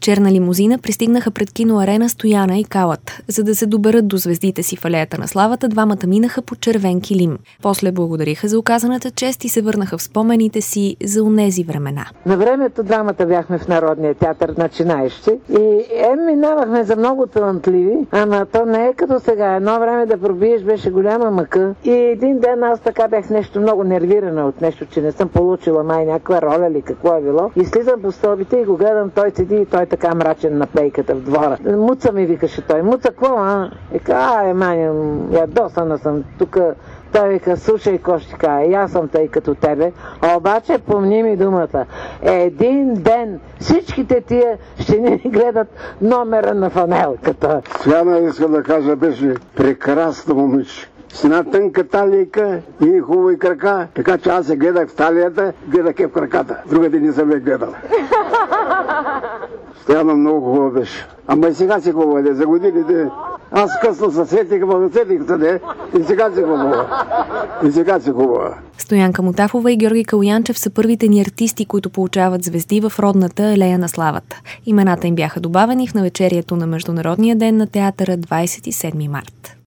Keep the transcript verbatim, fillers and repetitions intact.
черна лимузина пристигнаха пред киноарена Стояна и Калът. За да се доберат до звездите си в алеята на славата, двамата минаха по червен килим. После благодариха за оказаната чест и се върнаха в спомените си за онези времена. На времето двамата бяхме в Народния театър начинаещи и е, минавахме за много талантливи, ама то не е като сега. Едно време да пробиеш беше голяма мъка и един ден аз така бях нещо много нервирана от нещо, че не съм получила май някаква роля или какво е било. И слизам по стълбите и го гледам, той седи и той е така мрачен на пейката в двора. Муца ми викаше той. Муца, какво, а? И ка, а, е, маня, ядосана съм тук. Той вика, слушай, ко ще кажа, и аз съм тъй като тебе, обаче помни ми думата. Един ден всичките тия ще ни гледат номера на фанелката. Стояна, иска да кажа, беше прекрасна момиче. С една тънка талийка и хубави крака, така че аз се гледах в талията, гледах е в краката. Друга ден не съм я гледал. Стояна много хубава беше. Ама и сега си хубава, де, за годините. Аз късно се сетих, ама сетих се, де, и сега си хубава. И сега си хубава. Стоянка Мутафова и Георги Калоянчев са първите ни артисти, които получават звезди в родната алея на славата. Имената им бяха добавени в навечерието на Международния ден на театъра двадесет и седми март.